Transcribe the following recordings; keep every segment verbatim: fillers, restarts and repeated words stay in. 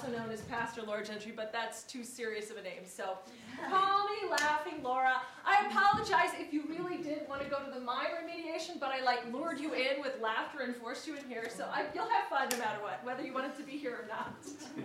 also known as Pastor Laura Gentry, but that's too serious of a name. So call me Laughing Laura. I apologize if you really did want to go to the mime remediation, but I like lured you in with laughter and forced you in here. So I, you'll have fun no matter what, whether you wanted to be here or not.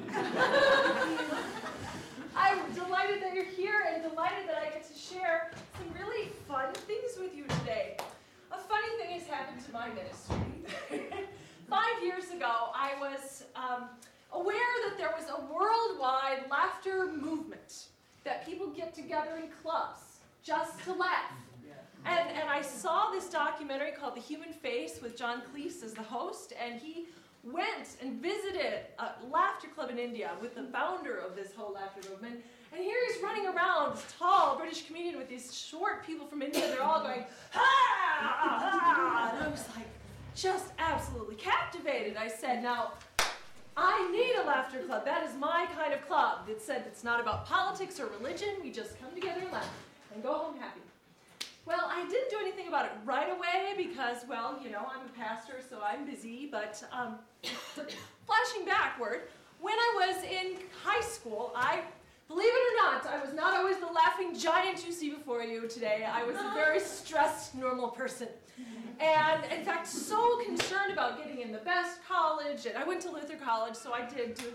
I'm delighted that you're here and delighted that I get to share some really fun things with you today. A funny thing has happened to my ministry. Five years ago, I was um, aware that there was a worldwide laughter movement, that people get together in clubs just to laugh. And, and I saw this documentary called The Human Face with John Cleese as the host, and he went and visited a laughter club in India with the founder of this whole laughter movement. And here he's running around, this tall British comedian with these short people from India. They're all going, ha, ha. And I was like, just absolutely captivated. I said, now, I need a laughter club. That is my kind of club. It said it's not about politics or religion. We just come together and laugh and go home happy. Well, I didn't do anything about it right away because, well, you know, I'm a pastor, so I'm busy. But um, flashing backward, when I was in high school, I, believe it or not, I was not always the laughing giant you see before you today. I was a very stressed, normal person. And, in fact, so concerned about getting in the best college. And I went to Luther College, so I did do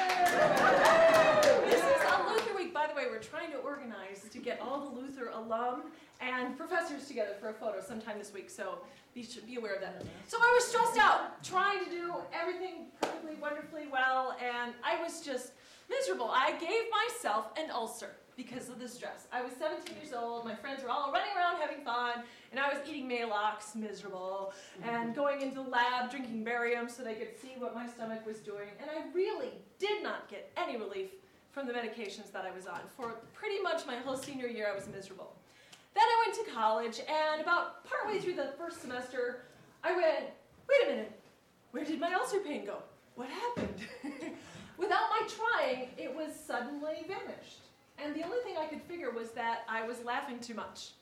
that. This is on Luther Week. By the way, we're trying to organize to get all the Luther alum and professors together for a photo sometime this week, so you should be aware of that. So I was stressed out, trying to do everything perfectly, wonderfully well, and I was just miserable. I gave myself an ulcer because of the stress. I was seventeen years old, my friends were all running around having fun, and I was eating Maalox, miserable, and going into the lab, drinking barium so they could see what my stomach was doing, and I really did not get any relief from the medications that I was on. For pretty much my whole senior year, I was miserable. Then I went to college, and about partway through the first semester, I went, wait a minute, where did my ulcer pain go? What happened? Without my trying, it was suddenly vanished. And the only thing I could figure was that I was laughing too much.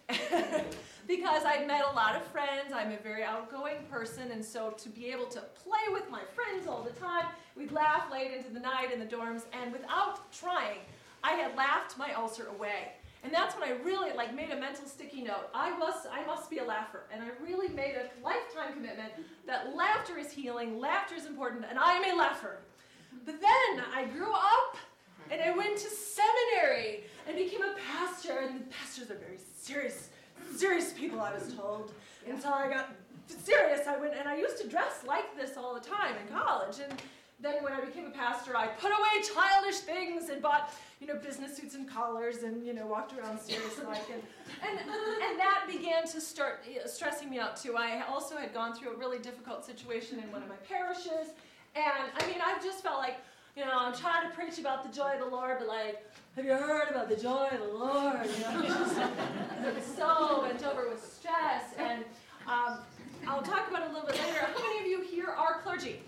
Because I'd met a lot of friends, I'm a very outgoing person, and so to be able to play with my friends all the time, we'd laugh late into the night in the dorms, and without trying, I had laughed my ulcer away. And that's when I really like made a mental sticky note. I must, I must be a laugher. And I really made a lifetime commitment that laughter is healing, laughter is important, and I am a laugher. But then I grew up, and I went to seminary and became a pastor. And the pastors are very serious, serious people, I was told. And so I got serious. I went, and I used to dress like this all the time in college. And then when I became a pastor, I put away childish things and bought, you know, business suits and collars and, you know, walked around serious-like. And, and, and that began to start stressing me out, too. I also had gone through a really difficult situation in one of my parishes. And, I mean, I just felt like, you know, I'm trying to preach about the joy of the Lord, but, like, have you heard about the joy of the Lord? You know, just, I was so bent over with stress. And um, I'll talk about it a little bit later. How many of you here are clergy?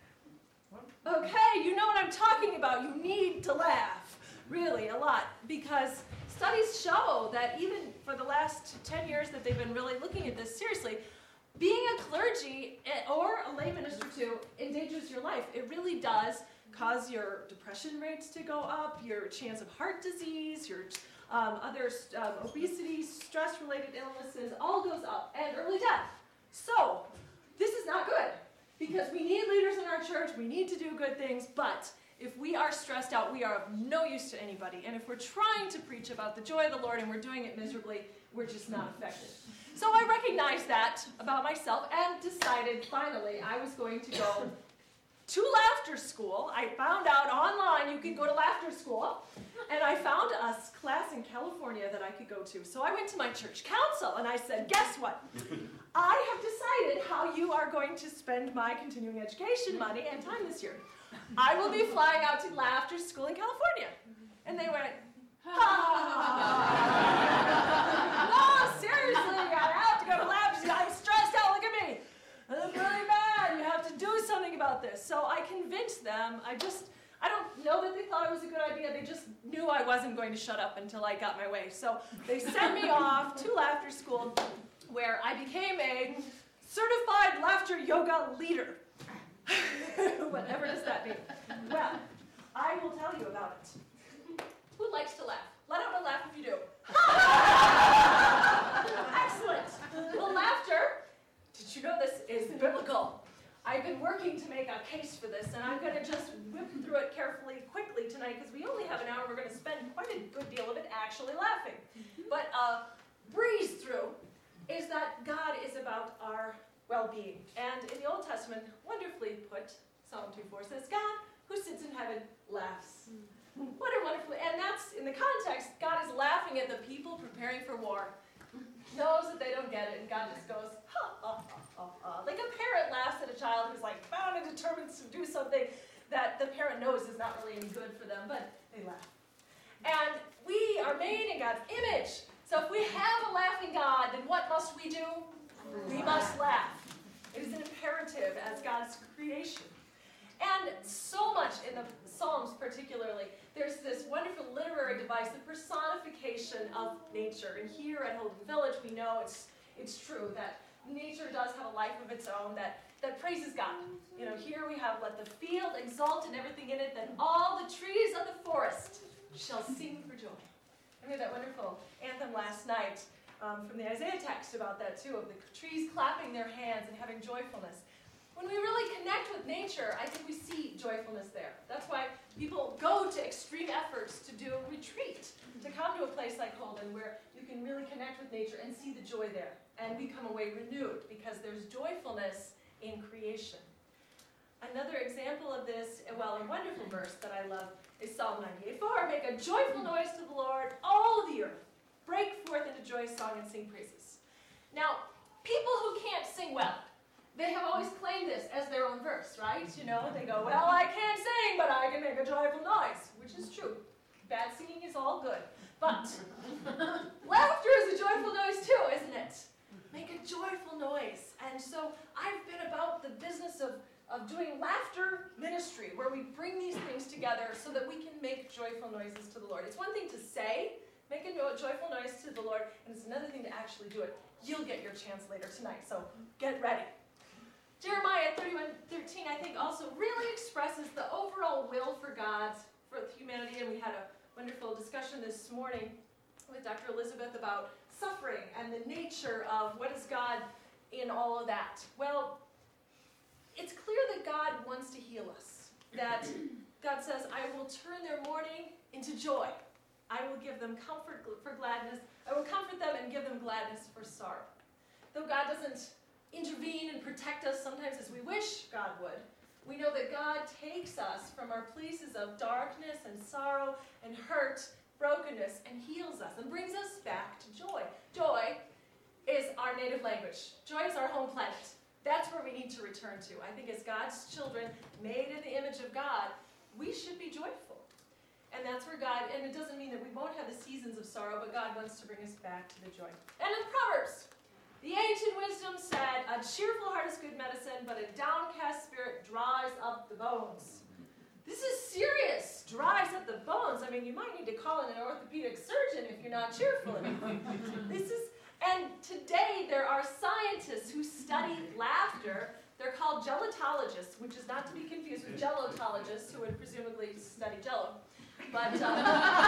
Okay, you know what I'm talking about. You need to laugh, really, a lot, because studies show that even for the last ten years that they've been really looking at this seriously, being a clergy or a lay minister too endangers your life. It really does cause your depression rates to go up, your chance of heart disease, your um, other um, obesity, stress-related illnesses, all goes up, and early death. So, this is not good. Because we need leaders in our church, we need to do good things, but if we are stressed out, we are of no use to anybody. And if we're trying to preach about the joy of the Lord and we're doing it miserably, we're just not effective. So I recognized that about myself and decided finally I was going to go to laughter school. I found out online you could go to laughter school, and I found a class in California that I could go to. So I went to my church council, and I said, guess what? I have decided how you are going to spend my continuing education money and time this year. I will be flying out to laughter school in California. And they went, ah. No, seriously, I have to go to laughter. I'm stressed out, look at me. I'm really bad. You have to do something about this. So I convinced them. I just, I don't know that they thought it was a good idea. They just knew I wasn't going to shut up until I got my way. So they sent me off to laughter school, where I became a certified laughter yoga leader. Whatever does that mean? Well, case for this, and I'm going to just whip through it carefully, quickly tonight, because we only have an hour. We're going to spend quite a good deal of it actually laughing. But uh, breeze through is that God is about our well-being. And in the Old Testament, wonderfully put, Psalm two four says, God who sits in heaven laughs. What a wonderful, and that's, in the context, God is laughing at the people preparing for war. Knows that they don't get it, and God just goes, ha, ha, ha, ha, ha. Like a parent laughs at a child who's like bound and determined to do something that the parent knows is not really any good for them, but they laugh. And we are made in God's image. So if we have a laughing God, then what must we do? We must laugh. It is an imperative as God's creation. And so much in the Psalms particularly, there's this wonderful literary device, the personification of nature. And here at Holden Village, we know it's it's true that nature does have a life of its own that, that praises God. You know, here we have let the field exult and everything in it, that all the trees of the forest shall sing for joy. I heard that wonderful anthem last night um, from the Isaiah text about that too, of the trees clapping their hands and having joyfulness. When we really connect with nature, I think we see joyfulness there. That's why people go to extreme efforts to do a retreat, to come to a place like Holden where you can really connect with nature and see the joy there and become away renewed, because there's joyfulness in creation. Another example of this, well, a wonderful verse that I love is Psalm ninety-eight four. Make a joyful noise to the Lord, all the earth. Break forth into joyous song and sing praises. Now, people who can't sing well, they have always claimed this as their own verse, right? You know, they go, well, I can't sing, but I can make a joyful noise, which is true. Bad singing is all good. But laughter is a joyful noise too, isn't it? Make a joyful noise. And so I've been about the business of, of doing laughter ministry, where we bring these things together so that we can make joyful noises to the Lord. It's one thing to say, make a joyful noise to the Lord, and it's another thing to actually do it. You'll get your chance later tonight, so get ready. Jeremiah thirty-one thirteen, I think, also really expresses the overall will for God, for humanity, and we had a wonderful discussion this morning with Doctor Elizabeth about suffering and the nature of what is God in all of that. Well, it's clear that God wants to heal us, that God says, I will turn their mourning into joy. I will give them comfort for gladness. I will comfort them and give them gladness for sorrow. Though God doesn't intervene and protect us sometimes as we wish God would, we know that God takes us from our places of darkness and sorrow and hurt, brokenness, and heals us and brings us back to joy. Joy is our native language. Joy is our home planet. That's where we need to return to. I think as God's children, made in the image of God, we should be joyful. And that's where God, and it doesn't mean that we won't have the seasons of sorrow, but God wants to bring us back to the joy. And in Proverbs, the ancient wisdom said, a cheerful heart is good medicine, but a downcast spirit dries up the bones. This is serious, dries up the bones. I mean, you might need to call in an orthopedic surgeon if you're not cheerful anymore. This is, and today there are scientists who study laughter. They're called gelotologists, which is not to be confused with gelotologists, who would presumably study jello. But uh,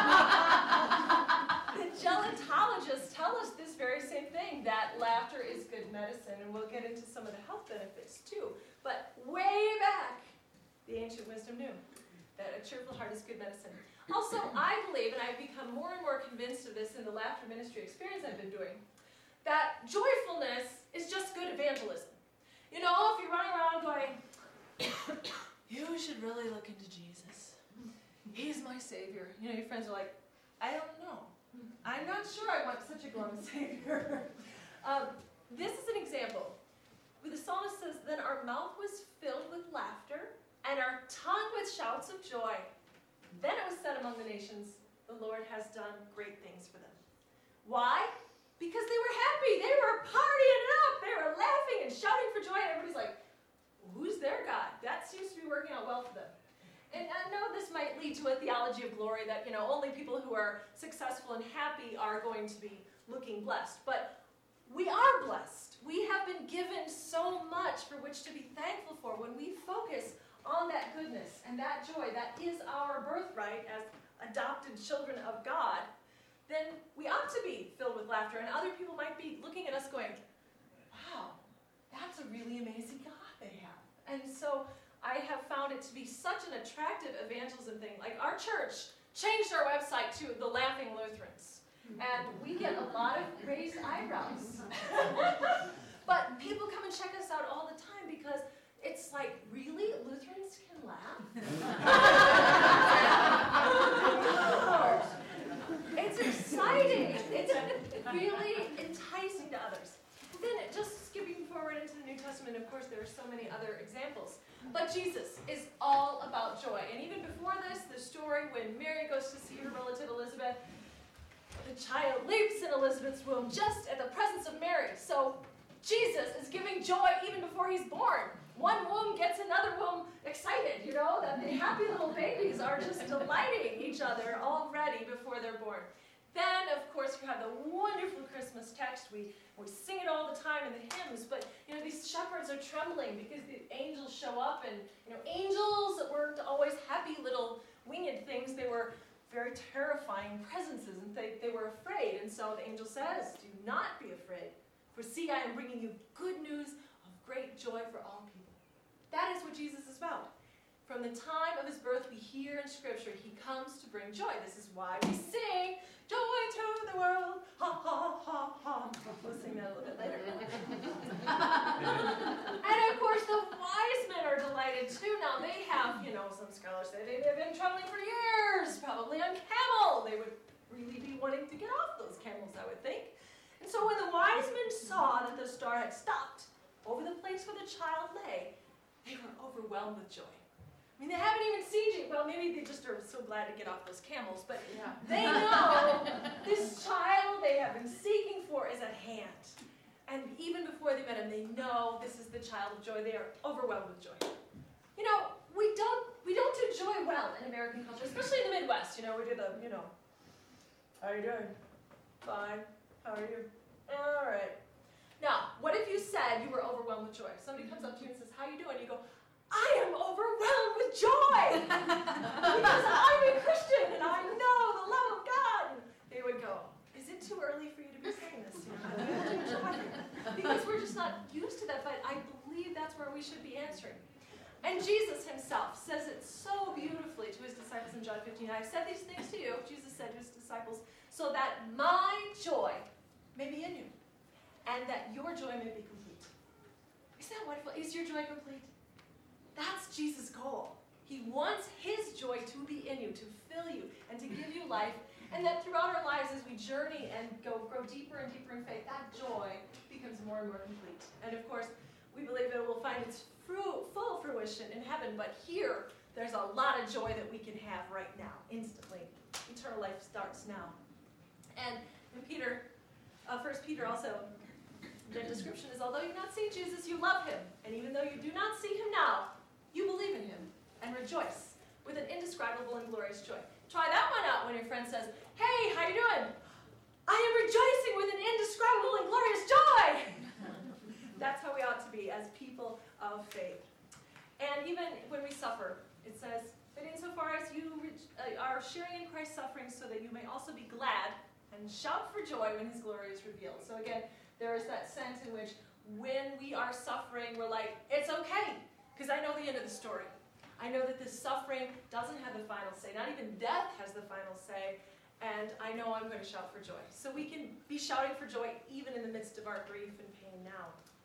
the gelotologists tell us this very same thing, that laughter is good medicine, and we'll get into some of the health benefits too. But way back, the ancient wisdom knew that a cheerful heart is good medicine. Also, I believe, and I've become more and more convinced of this in the laughter ministry experience I've been doing, that joyfulness is just good evangelism. You know, if you're running around going, you should really look into Jesus. He's my Savior. You know, your friends are like, I don't know. I'm not sure I want such a glum Savior. um, this is an example where the psalmist says, then our mouth was filled with laughter and our tongue with shouts of joy. Then it was said among the nations, the Lord has done great things for them. Why? Because they were happy. They were partying it up. They were laughing and shouting for joy. And everybody's like, who's their God? That seems to be working out well for them. And I know this might lead to a theology of glory that, you know, only people who are successful and happy are going to be looking blessed. But we are blessed. We have been given so much for which to be thankful for. When we focus on that goodness and that joy, that is our birthright as adopted children of God, then we ought to be filled with laughter. And other people might be looking at us going, wow, that's a really amazing God they have. And so I have found it to be such an attractive evangelism thing. Like our church changed our website to the Laughing Lutherans. And we get a lot of raised eyebrows. But people come and check us out all the time because it's like, really? Lutherans can laugh? It's exciting. It's really enticing to others. Then just skipping forward into the New Testament, of course, there are so many other examples. But Jesus is all about joy. And even before this, the story when Mary goes to see her relative Elizabeth, the child leaps in Elizabeth's womb just at the presence of Mary. So Jesus is giving joy even before he's born. One womb gets another womb excited, you know, that the happy little babies are just delighting each other already before they're born. Then, of course, you have the wonderful Christmas text. We, we sing it all the time in the hymns, but, you know, these shepherds are trembling because the angels show up, and, you know, angels weren't always happy little winged things. They were very terrifying presences, and they, they were afraid. And so the angel says, do not be afraid, for see, I am bringing you good news of great joy for all people. That is what Jesus is about. From the time of his birth, we hear in Scripture, he comes to bring joy. This is why we sing, joy to the world, ha, ha, ha, ha. We'll sing that a little bit later. And of course, the wise men are delighted too. Now, they have, you know, some scholars say they've been traveling for years, probably on camel. They would really be wanting to get off those camels, I would think. And so when the wise men saw that the star had stopped over the place where the child lay, they were overwhelmed with joy. I mean, they haven't even seen you. Well, maybe they just are so glad to get off those camels, but yeah. They know this child they have been seeking for is at hand. And even before they met him, they know this is the child of joy. They are overwhelmed with joy. You know, we don't we don't do joy well in American culture, especially in the Midwest. You know, we do the, you know, how are you doing? Fine. How are you? All right. Now, what if you said you were overwhelmed with joy? Somebody comes up to you and says, how are you doing? You go, I am overwhelmed with joy because I'm a Christian and I know the love of God. And they would go, is it too early for you to be saying this? You know, because we're just not used to that, but I believe that's where we should be answering. And Jesus himself says it so beautifully to his disciples in John fifteen. I've said these things to you, Jesus said to his disciples, so that my joy may be in you and that your joy may be complete. Isn't that wonderful? Is your joy complete? That's Jesus' goal. He wants his joy to be in you, to fill you, and to give you life. And that throughout our lives, as we journey and go grow deeper and deeper in faith, that joy becomes more and more complete. And of course, we believe it will find its fru- full fruition in heaven. But here, there's a lot of joy that we can have right now, instantly. Eternal life starts now. And in Peter, uh, First Peter also, the description is, although you not see Jesus, you love him. And even though you do not see him now, you believe in him and rejoice with an indescribable and glorious joy. Try that one out when your friend says, hey, how you doing? I am rejoicing with an indescribable and glorious joy. That's how we ought to be as people of faith. And even when we suffer, it says, but insofar as you are sharing in Christ's suffering so that you may also be glad and shout for joy when his glory is revealed. So again, there is that sense in which when we are suffering, we're like, it's okay. Because I know the end of the story. I know that this suffering doesn't have the final say. Not even death has the final say. And I know I'm going to shout for joy. So we can be shouting for joy even in the midst of our grief and pain now.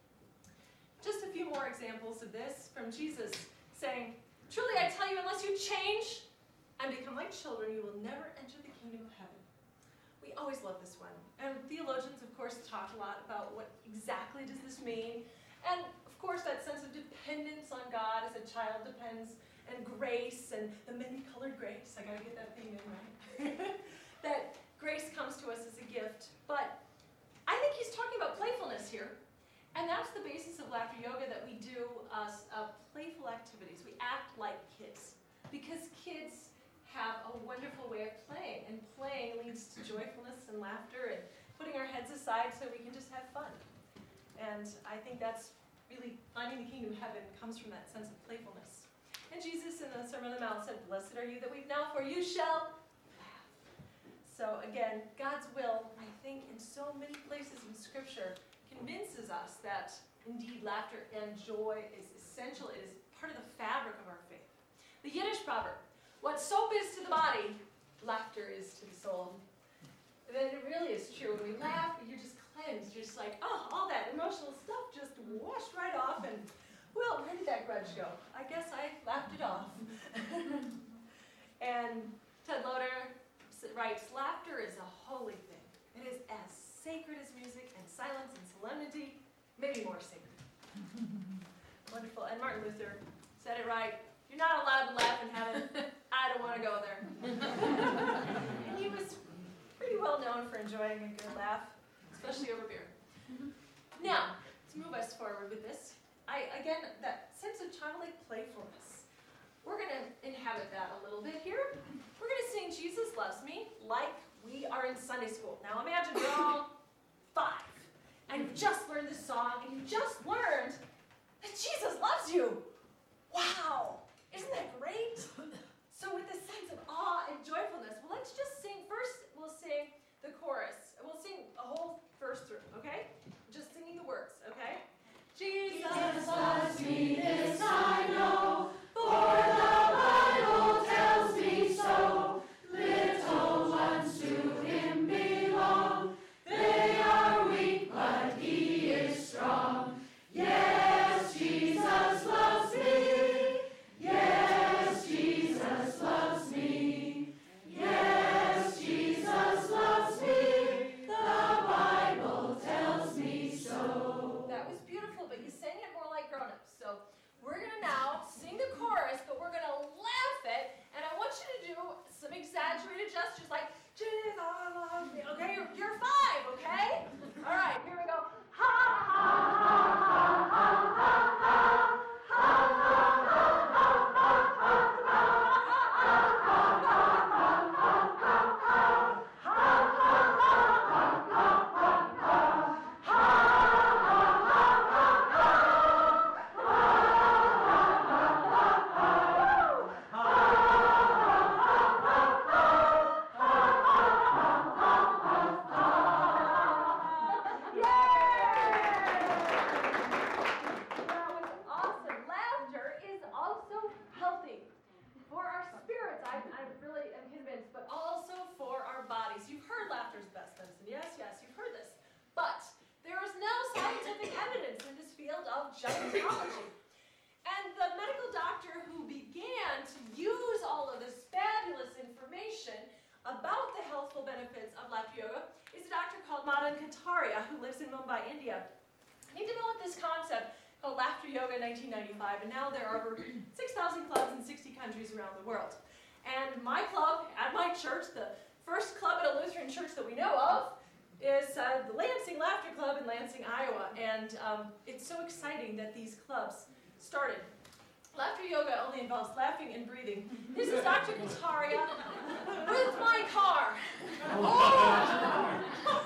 Just a few more examples of this from Jesus saying, truly I tell you, unless you change and become like children, you will never enter the kingdom of heaven. We always love this one. And theologians, of course, talk a lot about what exactly does this mean. And of course, that sense of dependence on God as a child depends, and grace, and the many-colored grace. I gotta get that thing in right. That grace comes to us as a gift. But I think he's talking about playfulness here. And that's the basis of laughter yoga, that we do uh, uh, playful activities. We act like kids. Because kids have a wonderful way of playing. And playing leads to joyfulness and laughter and putting our heads aside so we can just have fun. And I think that's really finding the kingdom of heaven comes from that sense of playfulness. And Jesus in the Sermon on the Mount said, blessed are you that weep now, for you shall laugh. So again, God's will, I think, in so many places in Scripture, convinces us that indeed laughter and joy is essential. It is part of the fabric of our faith. The Yiddish proverb, what soap is to the body, laughter is to the soul. And then it really is true. When we laugh, you're just cleansed. You're just like, oh, all that emotional stuff just washed right off. And, well, where did that grudge go? I guess I laughed it off. And Ted Loder writes, laughter is a holy thing. It is as sacred as music and silence and solemnity, maybe more sacred. Wonderful. And Martin Luther said it right. You're not allowed to laugh in heaven. I don't want to go there. And he was pretty well known for enjoying a good laugh, especially over beer. Now, to move us forward with this, I again, that sense of childlike playfulness. We're going to inhabit that a little bit here. We're going to sing Jesus Loves Me like we are in Sunday school. Now imagine you're all five, and you just learned this song, and you just learned that Jesus loves you. Wow! Isn't that great? So with this sense of awe and joyfulness, well, let's just sing. First, we'll sing the chorus. We'll sing a whole verse through, okay? Just singing the words, okay? Jesus loves me, this I know, for the Bible tells me so. Little ones to him belong. They are weak, but he is strong. Yes, Jesus loves me. Yes, Jesus loves me. Yes, Jesus loves me. The Bible tells me so. That was beautiful, but you sang it more like grown-ups. So we're going to now sing the chorus, but we're going to laugh it, and I want you to do some exaggerated gestures like, Jesus loves me. Okay, you're, you're five, okay? All right, here we go. Ha, ha, ha, ha, ha, ha, ha. nineteen ninety-five, and now there are over six thousand clubs in sixty countries around the world. And my club at my church, the first club at a Lutheran church that we know of, is uh, the Lansing Laughter Club in Lansing, Iowa. And um, it's so exciting that these clubs started. Laughter yoga only involves laughing and breathing. This is Doctor Kataria with my car. Oh!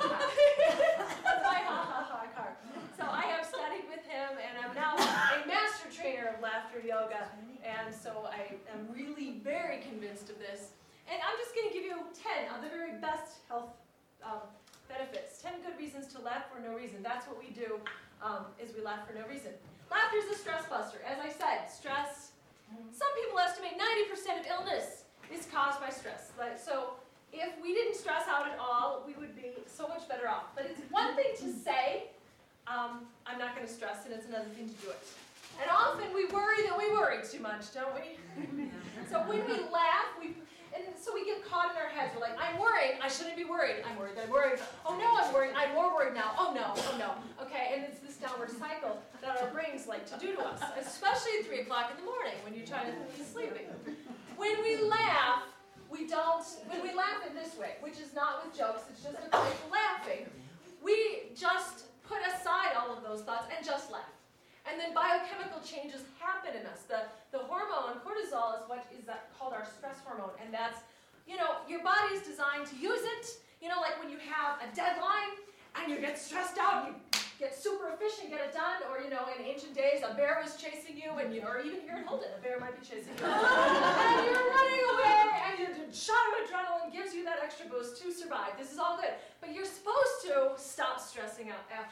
That's my ha-ha-ha car. So I have studied with him, and I'm now a master trainer of laughter yoga. And so I am really very convinced of this. And I'm just going to give you ten of the very best health um, benefits. ten good reasons to laugh for no reason. That's what we do, um, is we laugh for no reason. Laughter is a stress buster. As I said, stress, some people estimate ninety percent of illness is caused by stress. Like, so if we didn't stress out at all, we would be so much better off. But it's one thing to say, um, I'm not going to stress, and it's another thing to do it. And often we worry that we worry too much, don't we? So when we laugh, we and so we get caught in our heads. We're like, I'm worried. I shouldn't be worried. I'm worried. I'm worried. Oh no, I'm worried. I'm more worried now. Oh no. Oh no. Okay, and it's this downward cycle that our brains like to do to us, especially at three o'clock in the morning when you're trying to be sleeping. When we laugh, we don't. When we laugh in this way, which is not with jokes, it's just a playful laughing. We just put aside all of those thoughts and just laugh. And then biochemical changes happen in us. The, the hormone cortisol is what is that called our stress hormone. And that's, you know, your body is designed to use it. You know, like when you have a deadline and you get stressed out, you get super efficient, get it done. Or, you know, in ancient days, a bear was chasing you, and you, or even here in Holden, a bear might be chasing you. And you're running away, and your shot of adrenaline gives you that extra boost to survive. This is all good. But you're supposed to stop stressing out after that.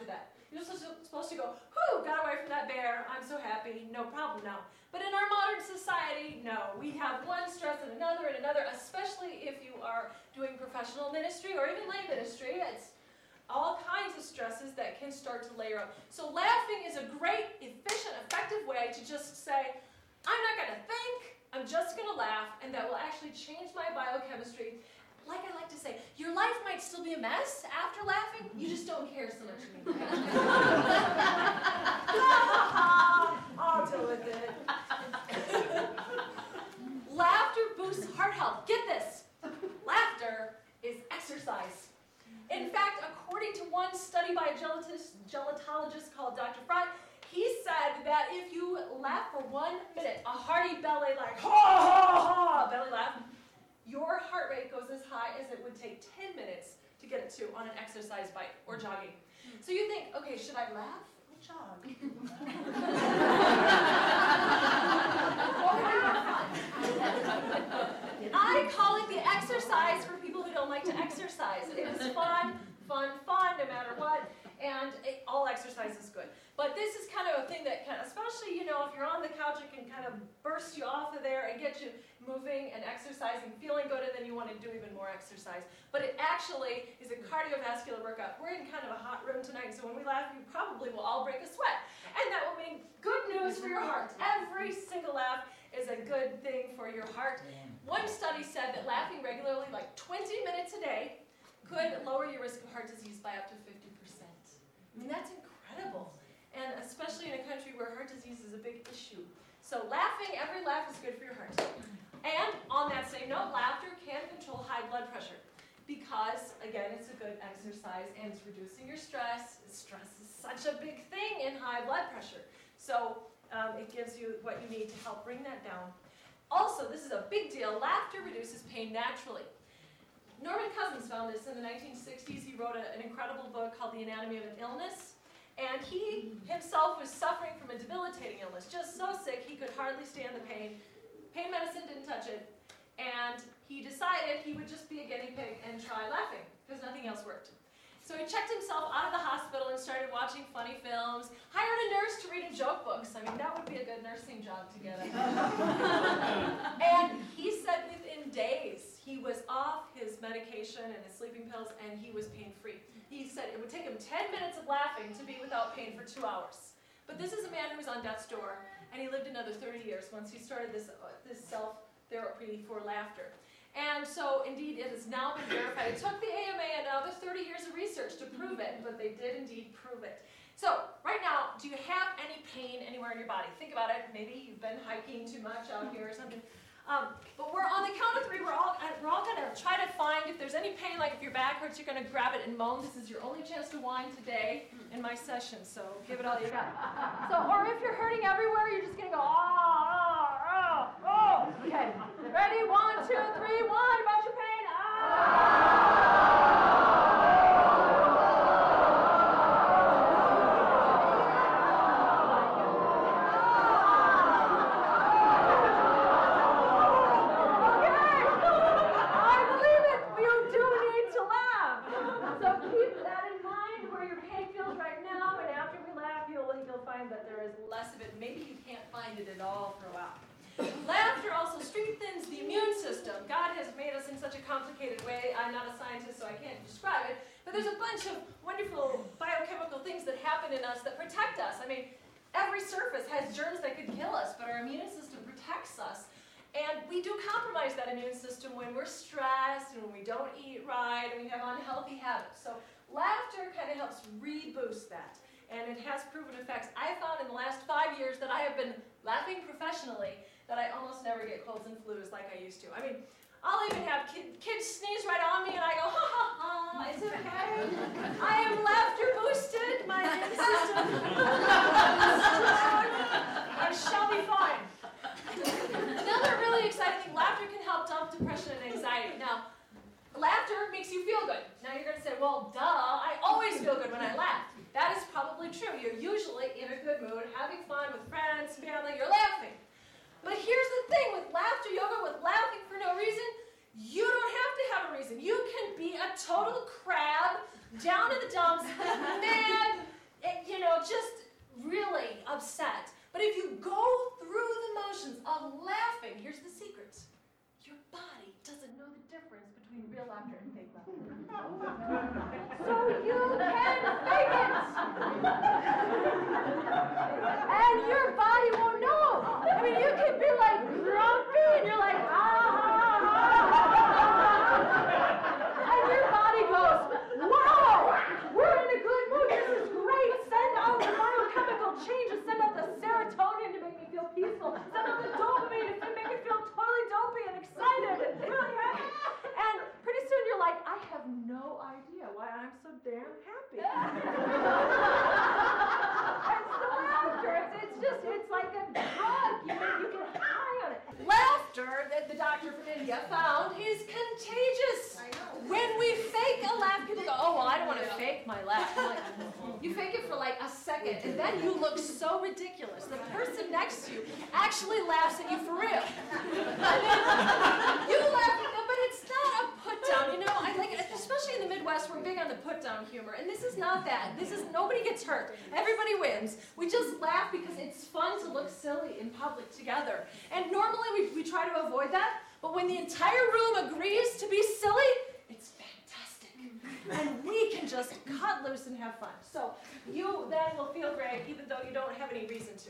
You're supposed to go, whew, got away from that bear, I'm so happy, no problem now. But in our modern society, no. We have one stress and another and another, especially if you are doing professional ministry or even lay ministry. It's all kinds of stresses that can start to layer up. So laughing is a great, efficient, effective way to just say, I'm not going to think, I'm just going to laugh, and that will actually change my biochemistry. Like I like to say, your life might still be a mess after laughing, you just don't care so much anymore. I'll deal with it. Laughter boosts heart health. Get this. Laughter is exercise. In fact, according to one study by a gelotologist called Doctor Fry, he said that if you laugh for one minute, a hearty belly like, ha, ha, ha, belly laugh, your heart rate goes as high as it would take ten minutes to get it to on an exercise bike or jogging. So you think, okay, should I laugh or jog? I call it the exercise for people who don't like to exercise. It is fun, fun, fun, no matter what, and it, all exercise is good. But this is kind of a thing that can, especially, you know, if you're on the couch, it can kind of burst you off of there and get you moving and exercising, feeling good, and then you want to do even more exercise. But it actually is a cardiovascular workout. We're in kind of a hot room tonight, so when we laugh, you probably will all break a sweat. And that will mean good news for your heart. Every single laugh is a good thing for your heart. One study said that laughing regularly, like twenty minutes a day, could lower your risk of heart disease by up to fifty percent. I mean, that's incredible. And especially in a country where heart disease is a big issue. So laughing, every laugh is good for your heart. And on that same note, laughter can control high blood pressure because, again, it's a good exercise and it's reducing your stress. Stress is such a big thing in high blood pressure. So um, it gives you what you need to help bring that down. Also, this is a big deal, laughter reduces pain naturally. Norman Cousins found this in the nineteen sixties. He wrote a, an incredible book called The Anatomy of an Illness. And he himself was suffering from a debilitating illness, just so sick he could hardly stand the pain. Pain medicine didn't touch it. And he decided he would just be a guinea pig and try laughing, because nothing else worked. So he checked himself out of the hospital and started watching funny films, hired a nurse to read him joke books. I mean, that would be a good nursing job to get. And he said within days, he was off his medication and his sleeping pills, and he was pain-free. He said it would take him ten minutes of laughing to be without pain for two hours. But this is a man who was on death's door, and he lived another thirty years once he started this, uh, this self-therapy for laughter. And so, indeed, it has now been verified. It took the A M A another thirty years of research to prove it, but they did indeed prove it. So, right now, do you have any pain anywhere in your body? Think about it. Maybe you've been hiking too much out here or something. Um, but we're on the count of three, we're all, we're all going to try to find if there's any pain, like if your back hurts, you're going to grab it and moan. This is your only chance to whine today in my session, so give it all you got. So, or if you're hurting everywhere, you're just going to go, ah, ah, ah, oh. Okay, ready? One, two, three, one. About your pain. Ah. That there is less of it. Maybe you can't find it at all for a while. Laughter also strengthens the immune system. God has made us in such a complicated way. I'm not a scientist, so I can't describe it. But there's a bunch of wonderful biochemical things that happen in us that protect us. I mean, every surface has germs that could kill us, but our immune system protects us. And we do compromise that immune system when we're stressed and when we don't eat right and we have unhealthy habits. So laughter kind of helps reboost that. And it has proven effects. I found in the last five years that I have been laughing professionally that I almost never get colds and flus like I used to. I mean, I'll even have kid, kids sneeze right on me and I go, ha ha ha, it's okay. I am laughter boosted, my immune system. I shall be fine. Another really exciting thing, laughter can help dump depression and anxiety. Now, laughter makes you feel good. Now you're going to say, well, duh, I always feel good when I laugh. That is probably true. You're usually in a good mood, having fun with friends, family, you're laughing. But here's the thing, with laughter yoga, with laughing for no reason, you don't have to have a reason. You can be a total crab, down in the dumps, mad, and know, just really upset. But if you go through the motions of laughing, here's the secret. Your body doesn't know the difference between real laughter and fake laughter. So you can fake it. And your body won't know. I mean, you can be like grumpy and you're like, ah, ah, ah. And your body goes, wow, we're in a good mood. This is great. Send out the biochemical changes. Send out the serotonin to make me feel peaceful. Send out the dopamine to make me feel totally dopey and excited and really happy. And pretty soon you're like, I have no idea why I'm so damn happy. It's the laughter. It's, it's just, it's like a drug. You know, you get high on it. Laughter, that the doctor from India found, is contagious. I know. When we fake a laugh, people go, oh, well, I don't want to fake my laugh. I'm like, you fake it for like a second, and then you look so ridiculous. The person next to you actually laughs at you for real. And then you laugh at them, but it's not a put down. You know, I like it, especially in the Midwest, we're big on the put down humor, and this is not that. This is nobody gets hurt. Everybody wins. We just laugh because it's fun to look silly in public together. And normally we, we try to avoid that, but when the entire room agrees to be silly, it's fantastic. And we can just cut loose and have fun. So you then will feel great even though you don't have any reason to.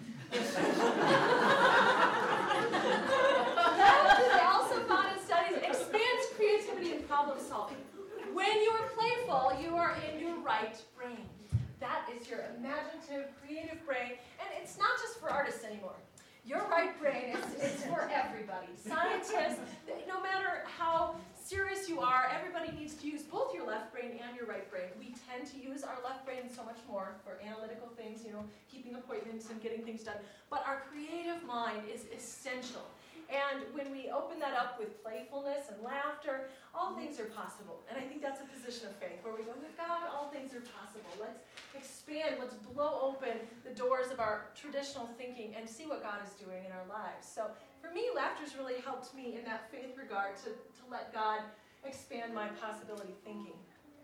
Laughter, they also found in studies, expands creativity and problem solving. When you are playful, you are in your right brain. That is your imaginative, creative brain, and it's not just for artists anymore. Your right brain is, is for everybody. Scientists, no matter how serious you are, everybody needs to use both your left brain and your right brain. We tend to use our left brain so much more for analytical things, you know, keeping appointments and getting things done. But our creative mind is essential. And when we open that up with playfulness and laughter, all things are possible. And I think that's a position of faith, where we go, with God, all things are possible. Let's expand, let's blow open the doors of our traditional thinking and see what God is doing in our lives. So for me, laughter's really helped me in that faith regard to, to let God expand my possibility thinking.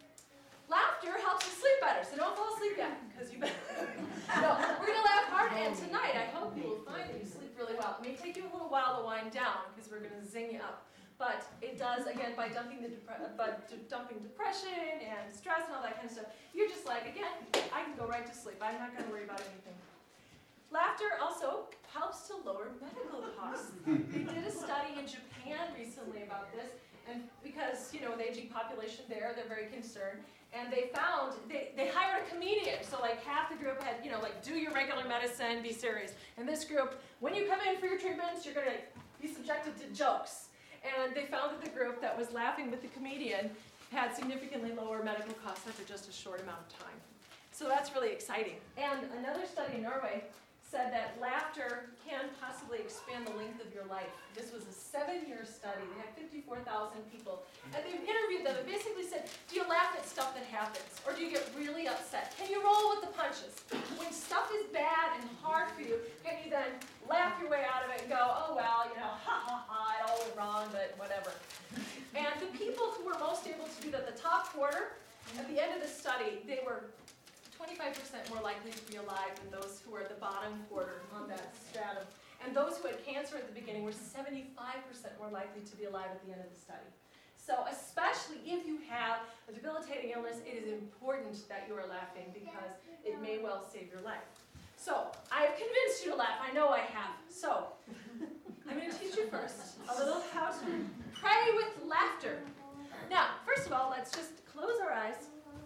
Laughter helps you sleep better, so don't fall asleep yet, because you better. No, we're going to laugh hard, and tonight I hope you will find that you sleep really well. It may take you a little while to wind down, because we're going to zing you up. But it does, again, by dumping, the depre- by dumping depression and stress and all that kind of stuff, you're just like, again, I can go right to sleep. I'm not going to worry about anything. Laughter also helps to lower medical costs. They did a study in Japan recently about this, and because, you know, the aging population there, they're very concerned. And they found, they, they hired a comedian. So like half the group had, you know, like do your regular medicine, be serious. And this group, when you come in for your treatments, you're going to be subjected to jokes. And they found that the group that was laughing with the comedian had significantly lower medical costs after just a short amount of time. So that's really exciting. And another study in Norway said that laughter can possibly expand the length of your life. This was a seven-year study. They had fifty-four thousand people. And they interviewed them and basically said, do you laugh at stuff that happens? Or do you get really upset? Can you roll with the punches? When stuff is bad and hard for you, can you then laugh your way out of it and go, oh, well, you know, ha, ha, ha, it all went wrong, but whatever. And the people who were most able to do that, the top quarter, at the end of the study, they were twenty-five percent more likely to be alive than those who are at the bottom quarter on that stratum. And those who had cancer at the beginning were seventy-five percent more likely to be alive at the end of the study. So especially if you have a debilitating illness, it is important that you are laughing because it may well save your life. So I have convinced you to laugh. I know I have. So I'm going to teach you first a little how to pray with laughter. Now, first of all, let's just close our eyes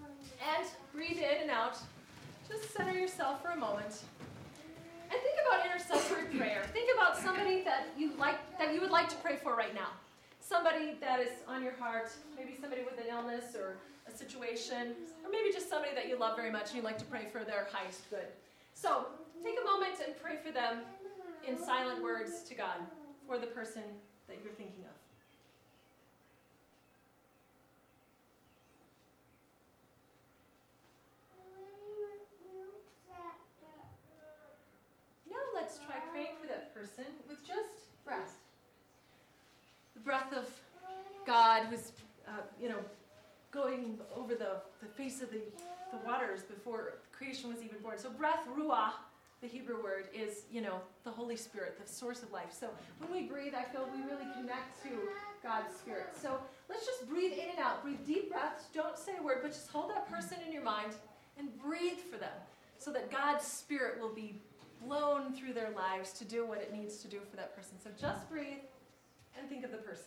and breathe in and out. Just center yourself for a moment. And think about intercessory prayer. Think about somebody that you like, that you would like to pray for right now. Somebody that is on your heart, maybe somebody with an illness or a situation, or maybe just somebody that you love very much and you'd like to pray for their highest good. So take a moment and pray for them in silent words to God for the person that you're thinking of. Let's try praying for that person with just breath. The breath of God who's, uh, you know, going over the, the face of the, the waters before creation was even born. So breath, ruah, the Hebrew word, is, you know, the Holy Spirit, the source of life. So when we breathe, I feel we really connect to God's Spirit. So let's just breathe in and out. Breathe deep breaths. Don't say a word, but just hold that person in your mind and breathe for them so that God's Spirit will be blown through their lives to do what it needs to do for that person. So just breathe and think of the person.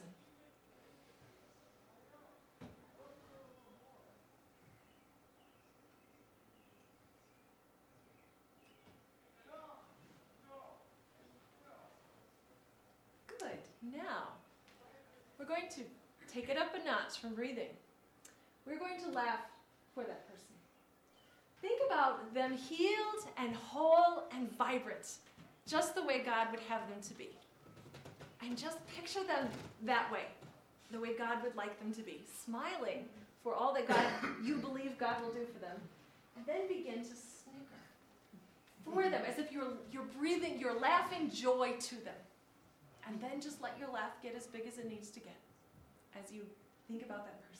Good. Now, we're going to take it up a notch from breathing. We're going to laugh for that person. Think about them healed and whole and vibrant, just the way God would have them to be. And just picture them that way, the way God would like them to be, smiling for all that God, you believe God will do for them. And then begin to snicker for them, as if you're, you're breathing, you're laughing joy to them. And then just let your laugh get as big as it needs to get as you think about that person.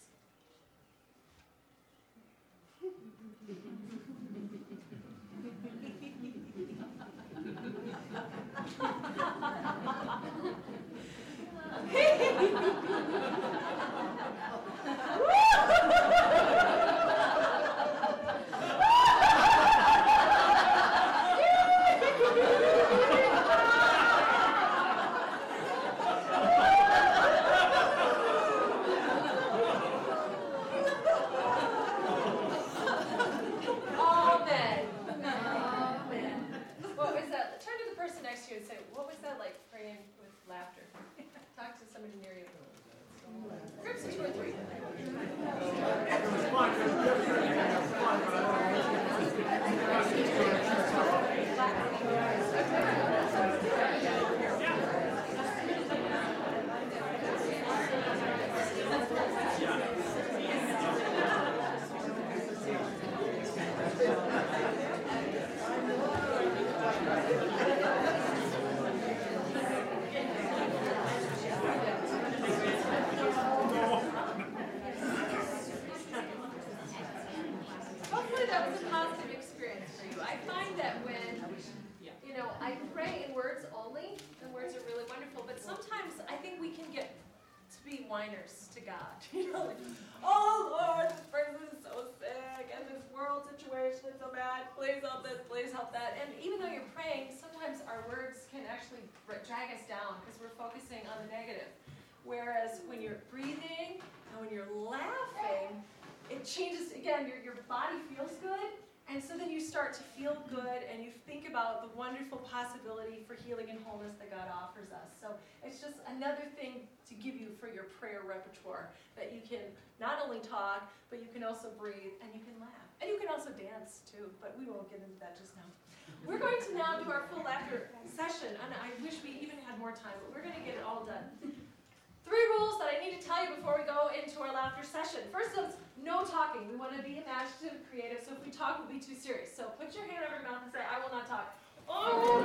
Whiners to God, you know, like, oh Lord, this person is so sick, and this world situation is so bad. Please help this, please help that. And even though you're praying, sometimes our words can actually drag us down because we're focusing on the negative. Whereas when you're breathing and when you're laughing, it changes. Again, your your body feels good. And so then you start to feel good and you think about the wonderful possibility for healing and wholeness that God offers us. So it's just another thing to give you for your prayer repertoire, that you can not only talk, but you can also breathe and you can laugh. And you can also dance too, but we won't get into that just now. We're going to now do our full laughter session, and I wish we even had more time, but we're going to get it all done. Three rules that I need to tell you before we go into our laughter session. First is no talking. We want to be imaginative, creative, so if we talk, we'll be too serious. So put your hand over your mouth and say, I will not talk. Oh,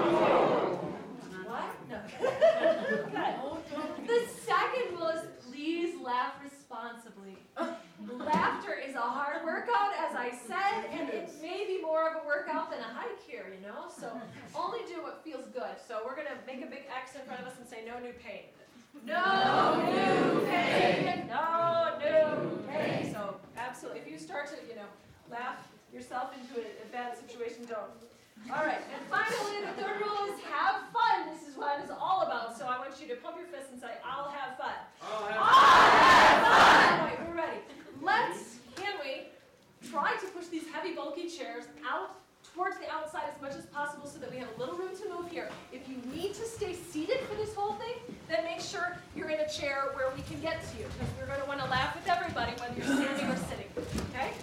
no. What? No. Good. The second rule is please laugh responsibly. Laughter is a hard workout, as I said, and it may be more of a workout than a hike here, you know? So only do what feels good. So we're going to make a big X in front of us and say no new pain. No new pain. No new pain. So absolutely, if you start to, you know, laugh yourself into a, a bad situation, don't. All right, and finally, the third rule is have fun. This is what it's all about. So I want you to pump your fist and say, I'll have fun. I'll have I'll have fun. All right, we're ready. Let's, can we, try to push these heavy, bulky chairs out towards the outside as much as possible so that we have a little room to move here. If you need to stay seated for this whole thing, then make sure you're in a chair where we can get to you, because we're going to want to laugh with everybody, whether you're standing or sitting. Okay?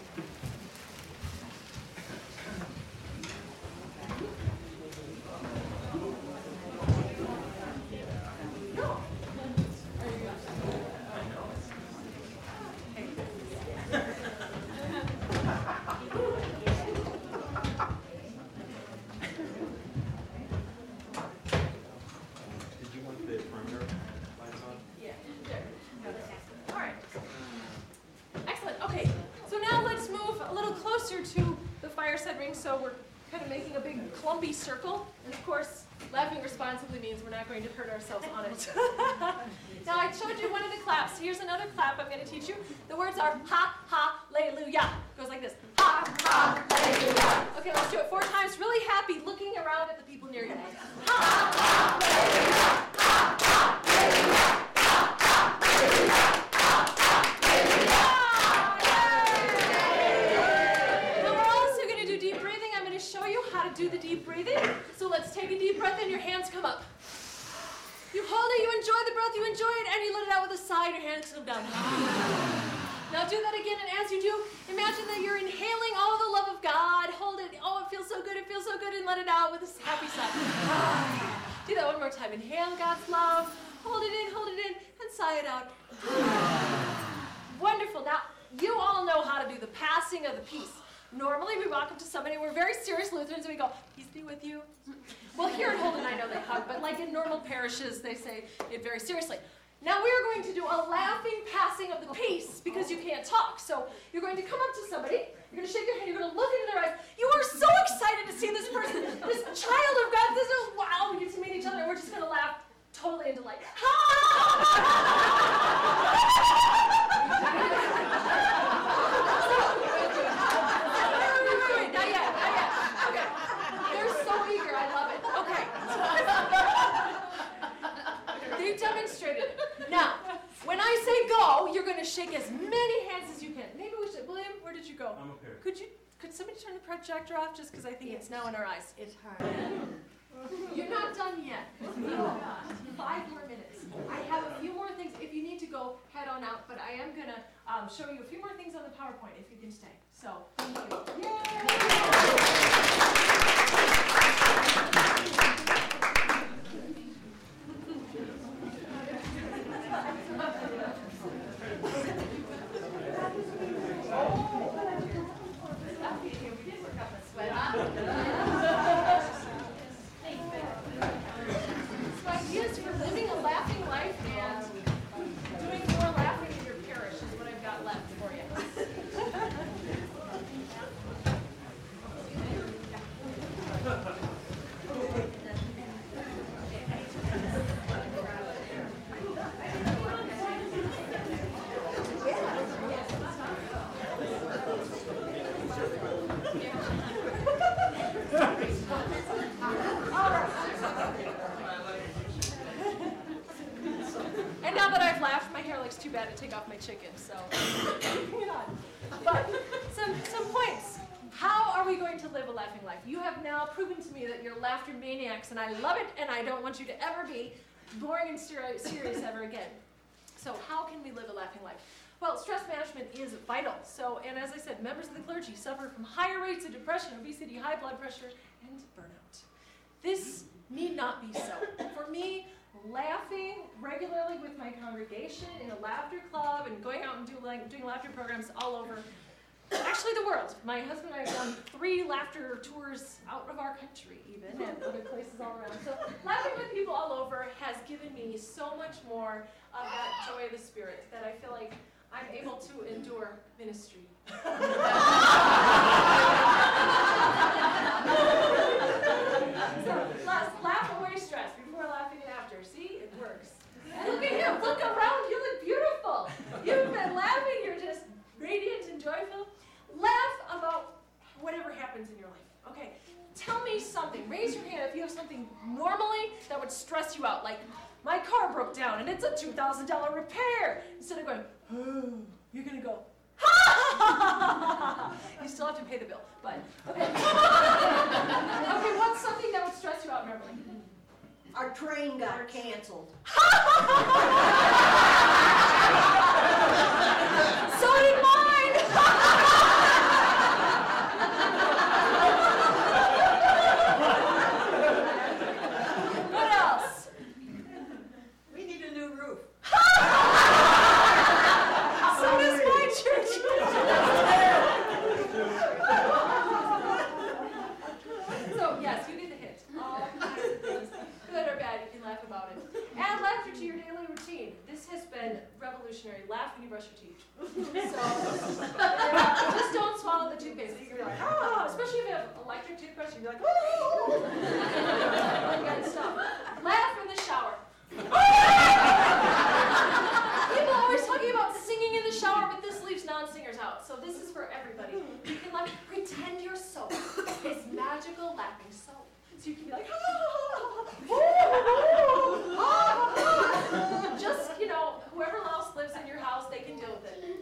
morning, so we're kind of making a big clumpy circle. And of course, laughing responsibly means we're not going to hurt ourselves on it. Now, I showed you one of the claps. Here's another clap I'm going to teach you. The words are ha, ha, layluya. Goes like this. Ha, ha, layluya. Okay, let's do it four times. Really happy, looking around at the people near you. Ha, ha, layluya. Ha, ha, layluya. Ha, ha, layluya. Ha, ha, layluya. Now, we're also going to do deep breathing. I'm going to show you how to do the deep breathing. So let's take a deep breath in. Your hands come up. You hold it, you enjoy the breath, you enjoy it, and you let it out with a sigh, and your hands come down. Now do that again, and as you do, imagine that you're inhaling all the love of God. Hold it. Oh, it feels so good, it feels so good, and let it out with a happy sigh. Do that one more time. Inhale God's love. Hold it in, hold it in, and sigh it out. Wonderful. Now, you all know how to do the passing of the peace. Normally, we walk up to somebody, we're very serious Lutherans, and we go, peace be with you. Well, here at Holden, I know they hug, but like in normal parishes, they say it very seriously. Now we are going to do a laughing passing of the peace because you can't talk. So you're going to come up to somebody, you're going to shake their hand, you're going to look into their eyes. You are so excited to see this person, this child of God. This is, wow, we get to meet each other, and we're just going to laugh totally in delight. Demonstrated it. Now, when I say go, you're going to shake as many hands as you can. Maybe we should. William, where did you go? I'm up here. Could you? Could somebody turn the projector off? Just because I think it's now in our eyes. It's hard. You're not done yet. Five more minutes. I have a few more things. If you need to go, head on out. But I am going to um, show you a few more things on the PowerPoint if you can stay. So, thank you. Yay! Too bad to take off my chicken, so moving on. But some some points. How are we going to live a laughing life? You have now proven to me that you're laughter maniacs, and I love it, and I don't want you to ever be boring and serious ever again. So how can we live a laughing life? Well, stress management is vital. So, and as I said, members of the clergy suffer from higher rates of depression, obesity, high blood pressure, and burnout. This need not be so. For me, laughing regularly with my congregation in a laughter club and going out and do, like, doing laughter programs all over, actually the world. My husband and I have done three laughter tours out of our country even, and other places all around. So laughing with people all over has given me so much more of that joy of the spirit that I feel like I'm able to endure ministry. So, laugh away stress before laughing and after. See, it works. And look at you. Look around. You look beautiful. You've been laughing. You're just radiant and joyful. Laugh about whatever happens in your life. Okay. Tell me something. Raise your hand if you have something normally that would stress you out. Like, my car broke down and it's a two thousand dollars repair. Instead of going, oh, you're going to go, you still have to pay the bill, but okay. Okay, what's something that would stress you out normally? Our train got canceled. So did mine! What else? We need a new roof. So does my church. So yes, you get the hint. All kinds of things, good or bad, you can laugh about it. Add laughter to your daily routine. This has been revolutionary. revolutionary. Laugh when you brush your teeth. So uh, just don't swallow the toothpaste. You're like, ah, especially if you have electric toothbrush, you'd be like, oh, that kind of stuff. Laugh in the shower. People are always talking about singing in the shower, but this leaves non-singers out. So this is for everybody. You can like pretend your soap is magical laughing soap. So you can be like, ah, ah, ah. Just, you know, whoever else lives in your house, they can deal with it.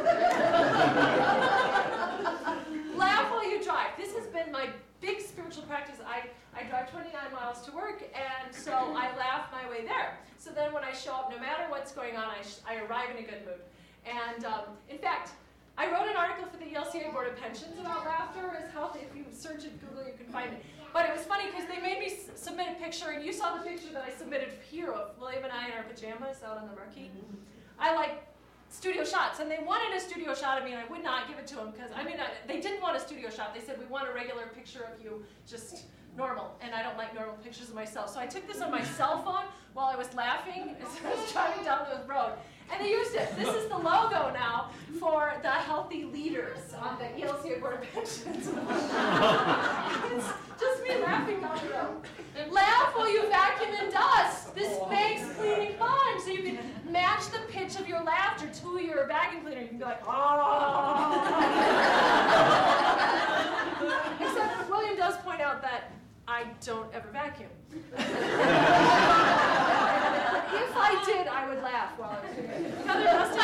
Laugh while you drive. This has been my big spiritual practice. I, I drive twenty-nine miles to work, and so I laugh my way there. So then when I show up, no matter what's going on, I, sh- I arrive in a good mood. And um, in fact, I wrote an article for the E L C A Board of Pensions about laughter is healthy. If you search it, Google, you can find it. But it was funny because they made me s- submit a picture, and you saw the picture that I submitted here of William and I in our pajamas out on the marquee. I like studio shots, and they wanted a studio shot of me, and I would not give it to them because, I mean, I, they didn't want a studio shot. They said, we want a regular picture of you, just normal, and I don't like normal pictures of myself. So I took this on my cell phone while I was laughing as I was driving down the road. And they used it. This is the logo now for the healthy leaders on the E L C A Board of Pensions. It's just me laughing down the road. Laugh while you vacuum and dust. This makes cleaning fun. So you can match the pitch of your laughter to your vacuum cleaner. You can be like, oh. Except William does point out that I don't ever vacuum. If I did, I would laugh while I was doing it. Another dusting.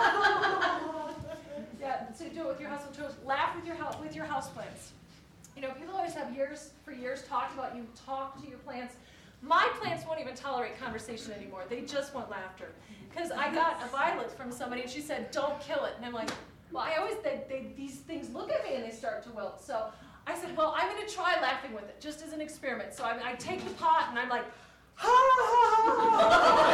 Yeah, so do it with your household tools. Laugh with your house with your houseplants. You know, people always have years for years talked about you talk to your plants. My plants won't even tolerate conversation anymore. They just want laughter. Because I got a violet from somebody and she said, "Don't kill it." And I'm like, well, I always they, they these things look at me and they start to wilt. So I said, well, I'm going to try laughing with it, just as an experiment. So I, I take the pot and I'm like, ha ha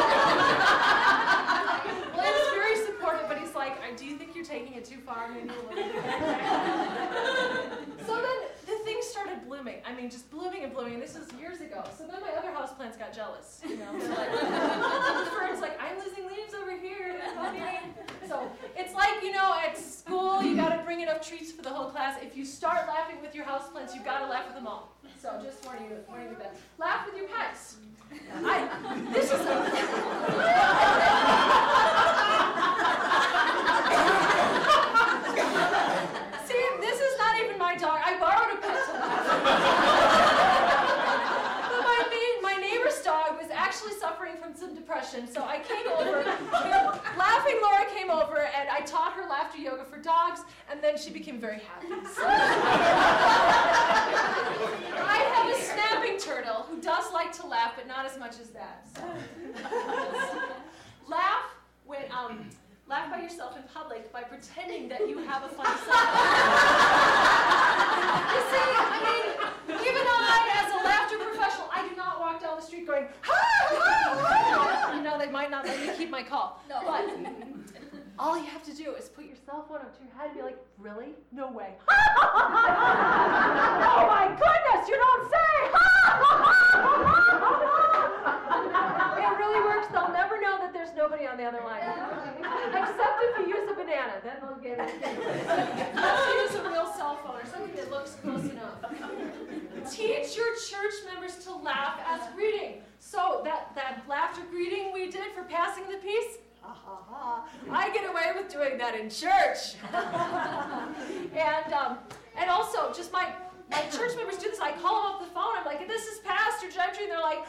ha. Well, he's very supportive, but he's like, do you think you're taking it too far? Maybe a little bit. So then the thing started blooming. I mean, just blooming and blooming. And this was years ago. So then my other houseplants got jealous. You know, so like, the fern's like, I'm losing leaves over here. So it's like, you know, at school, you got to bring enough treats for the whole class. If you start laughing with your houseplants, you got to laugh with them all. So just warning you, warning you that. Laugh with your pets. I, this is a... See, this is not even my dog. I borrowed a pet to laugh. But my, my neighbor's dog was actually suffering from some depression, so I came over. Laughing Laura came over, and I taught her laughter yoga for dogs, and then she became very happy. So. I have a snapping turtle who does like to laugh, but not as much as that. So. Laugh when um, laugh by yourself in public by pretending that you have a funny side. You see, I mean, even I, as a laughter professional, I do not walk down the street going, ha, ha, ha. You know, they might not let me keep my call. No. But all you have to do is put your cell phone up to your head and be like, really? No way. Oh my goodness, you don't say! It really works. They'll never know that there's nobody on the other line. Except if you use a banana, then they'll get it. Let's use a real cell phone or something that looks close enough. Teach your church members to laugh as greeting. So that, that laughter greeting we did for passing the peace, ha ha ha, I get away with doing that in church. and um, and also, just my, my church members do this. I call them up the phone. I'm like, this is Pastor Gentry. And they're like,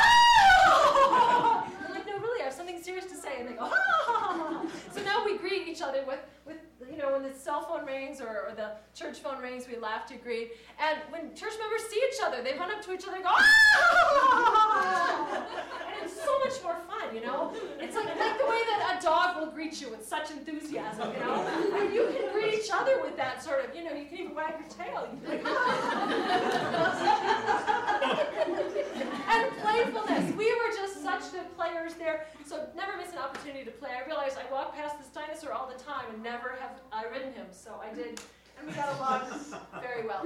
ha! I'm like, no, really, I have something serious to say. And they go, ha! So now we greet each other with, with you know, when the cell phone rings or, or the church phone rings, we laugh to greet. And when church members see each other, they run up to each other and go, ah! And it's so much more fun, you know? It's like, like the way that a dog will greet you with such enthusiasm, you know? And you can greet each other with that sort of, you know, you can even wag your tail. You can be like, and playfulness. We were just such good players there, so never miss an opportunity to play. I realized I walk past this dinosaur all the time and never have I ridden him, so I did, and we got along very well.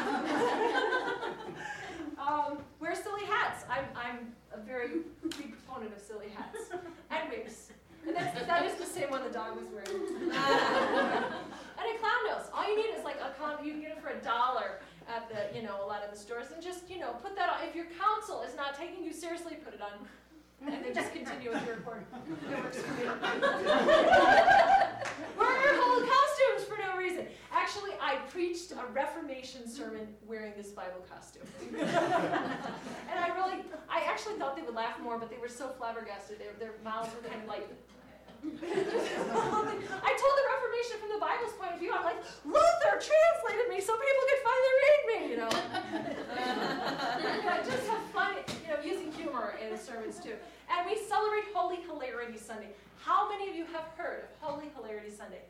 um, wear silly hats. I'm, I'm a very big proponent of silly hats. And wigs. And that's, that is the same one the dog was wearing. And a clown nose. All you need is like a clown. You can get it for a dollar at the, you know, a lot of the stores, and just, you know, put that on. If your counsel is not taking you seriously, put it on, and then just continue with your report. It works for me. Wear your whole costumes for no reason. Actually, I preached a Reformation sermon wearing this Bible costume. And I really, I actually thought they would laugh more, but they were so flabbergasted. Their, their mouths were kind of like, I told the Reformation from the Bible's point of view. I'm like, Luther translated me so people could finally read me, you know. But just have fun, you know, using humor in sermons too. And we celebrate Holy Hilarity Sunday. How many of you have heard of Holy Hilarity Sunday?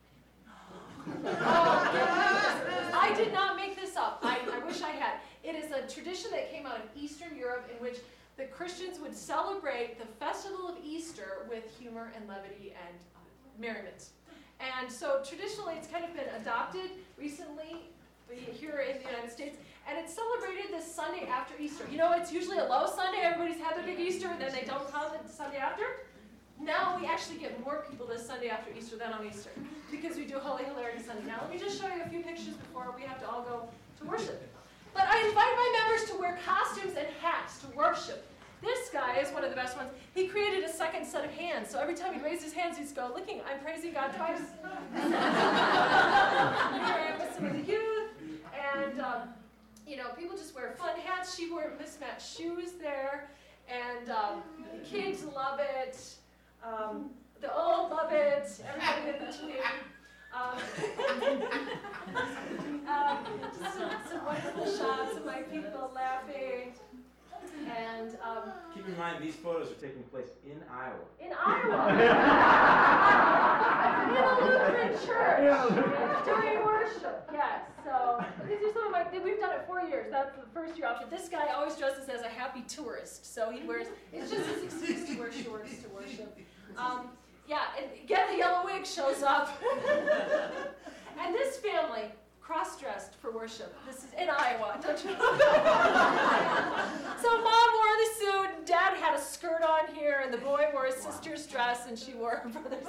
Oh, I did not make this up. I, I wish I had. It is a tradition that came out of Eastern Europe in which the Christians would celebrate the festival of Easter with humor and levity and uh, merriment. And so traditionally it's kind of been adopted recently here in the United States, and it's celebrated this Sunday after Easter. You know, it's usually a low Sunday, everybody's had their big Easter, and then they don't come the Sunday after. Now we actually get more people this Sunday after Easter than on Easter, because we do Holy Hilarity Sunday. Now let me just show you a few pictures before we have to all go to worship. But I invite my members to wear costumes and hats to worship. This guy is one of the best ones. He created a second set of hands, so every time he raised his hands, he'd go, looking, I'm praising God twice. Here I am with some of the youth, and um, you know, people just wear fun hats. She wore mismatched shoes there, and um, the kids love it. Um, the old love it. Everybody in between. Um, um, just some, some wonderful shots of my people laughing. And um, keep in mind, these photos are taking place in Iowa. In Iowa. In a Lutheran church during worship. Yes. So these are some of my. We've done it four years. That's the first year outfit. This guy always dresses as a happy tourist. So he wears. It's just his excuse to wear shorts to worship. Um, yeah. And again, the yellow wig shows up. And this family cross-dressed for worship. This is in Iowa, don't you know? So mom wore the suit, and dad had a skirt on here, and the boy wore his sister's dress, and she wore her brother's.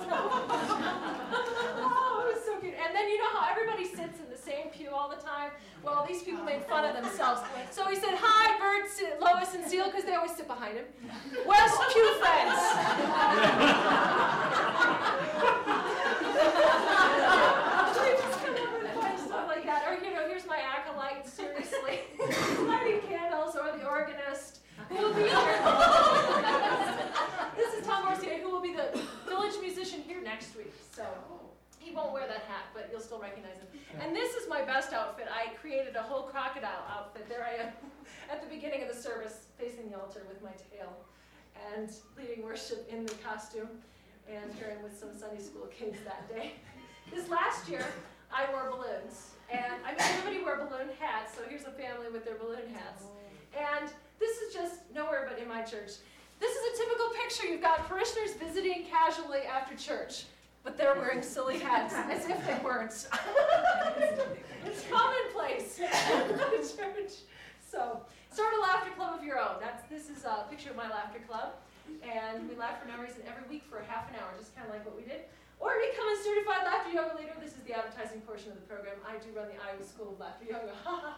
Oh, it was so cute. And then you know how everybody sits in the same pew all the time? Well, these people made fun of themselves. So he said, hi, Bert, Lois, and Seal, because they always sit behind him. West pew fence. Or, you know, here's my acolyte, seriously, lighting candles, or the organist, who will be here. This is Tom Morsier, who will be the village musician here next week. So he won't wear that hat, but you'll still recognize him. And this is my best outfit. I created a whole crocodile outfit. There I am at the beginning of the service, facing the altar with my tail, and leading worship in the costume, and sharing with some Sunday school kids that day. This last year, I wore balloons. And I mean, everybody wore balloon hats, so here's a family with their balloon hats. And this is just nowhere but in my church. This is a typical picture. You've got parishioners visiting casually after church, but they're wearing silly hats, as if they weren't. It's commonplace at the church. So, start a laughter club of your own. That's This is a picture of my laughter club. And we laugh for no reason every week for half an hour, just kind of like what we did. Or become a certified laughter yoga leader. This is the advertising portion of the program. I do run the Iowa School of Laughter Yoga.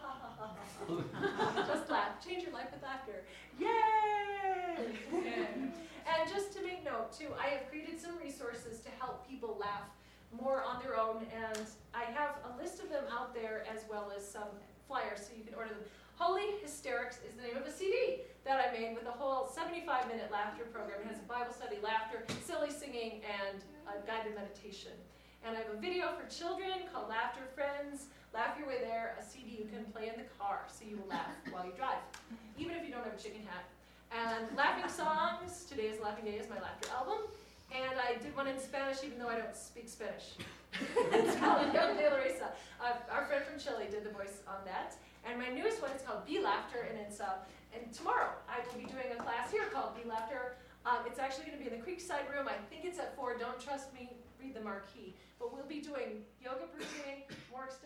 Just laugh. Change your life with laughter. Yay! And just to make note, too, I have created some resources to help people laugh more on their own. And I have a list of them out there, as well as some flyers, so you can order them. Holy Hysterics is the name of a C D that I made with a whole seventy-five minute laughter program. It has a Bible study, laughter, silly singing, and a guided meditation. And I have a video for children called Laughter Friends. Laugh Your Way There, a C D you can play in the car so you will laugh while you drive, even if you don't have a chicken hat. And Laughing Songs, Today is Laughing Day, is my laughter album. And I did one in Spanish, even though I don't speak Spanish. It's called Yoga de la Risa. Uh, our friend from Chile did the voice on that. And my newest one is called Be Laughter, and it's uh, and tomorrow I will be doing a class here called Be Laughter. Um, it's actually going to be in the Creekside room. I think it's at four. Don't trust me. Read the marquee. But we'll be doing yoga breathing, more